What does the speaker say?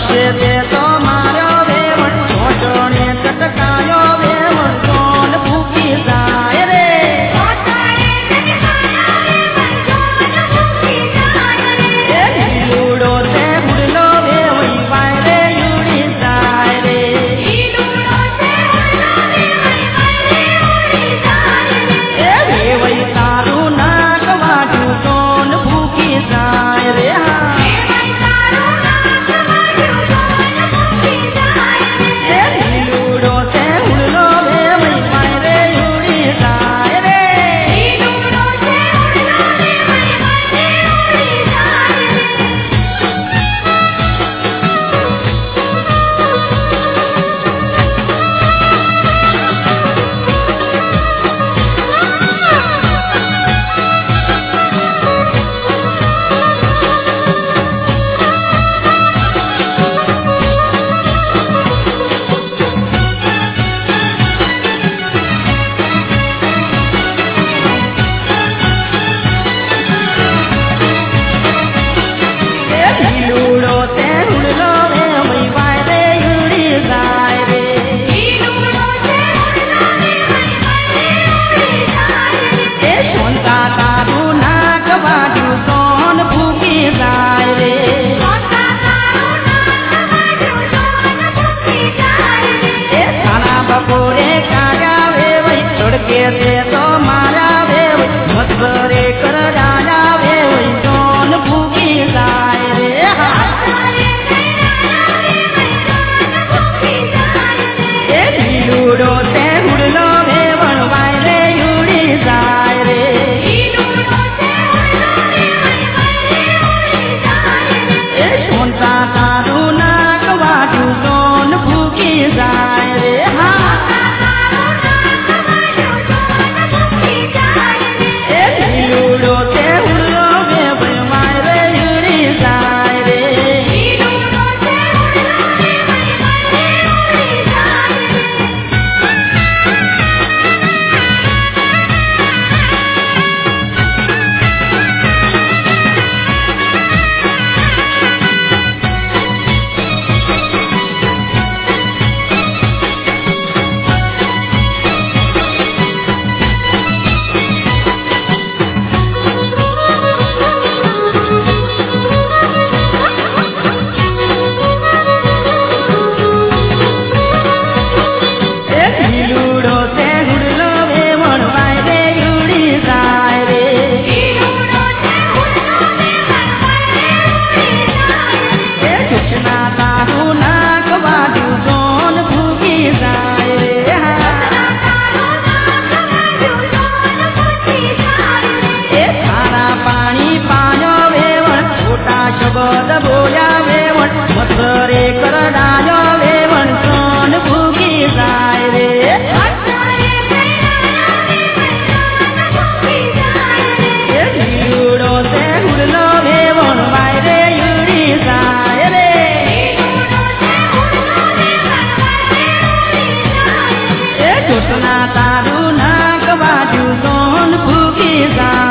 કરશે તે તો મારો વેવણ છોટોને ચટકાયો વેવણ કોણ ભૂકી જાય રે લીલુડો તે ઉડલો વેવણ વાયરે ઉડી જાય રે વેવઈ તારું નાક વાઢું કોણ ભૂકી જાય રે લીલુડો તે ઉડલો વેવઈ વાયરે ઉડી જાય રે લીલુડો તે ઉડલો વેવઈ વાયરે ઉડી જાય રે એ સોનતા તારું નાક વાઢું કોણ ભૂકી જાય રે એ સારા બપોરે કાયા વેવઈ તડકે તે તો મારા વેવઈ મતભરે કરડાયા વેવઈ કોણ ભૂકી જાય રે એ લીલુડો તે ઉડલો વેવણ વાયરે ઉડી જાય રે એ સોનતા તારું નાક વાઢું કોણ ભૂકી જાય રે એ લીલુડો તે ઉડલો વેવણ વાયરે ઉડી જાય રે લીલુડો તે ઉડલો વેવણ વાયરે ઉડી જાય રે એ કૃષ્ણા તારું નાક વાઢું કોણ ભૂકી જાય રે એ સારા પાણી પાયો વેવણ ખોટા શબ્દ બોલ્યા વેવણ મથરે કરડાયો વેવણ કોણ ભૂકી જાય રે એ લીલુડો તે ઉડલો વેવણ વાયરે ઉડી જાય રે એ કૃષ્ણા તારું નાક વાઢું કોણ ભૂકી જાય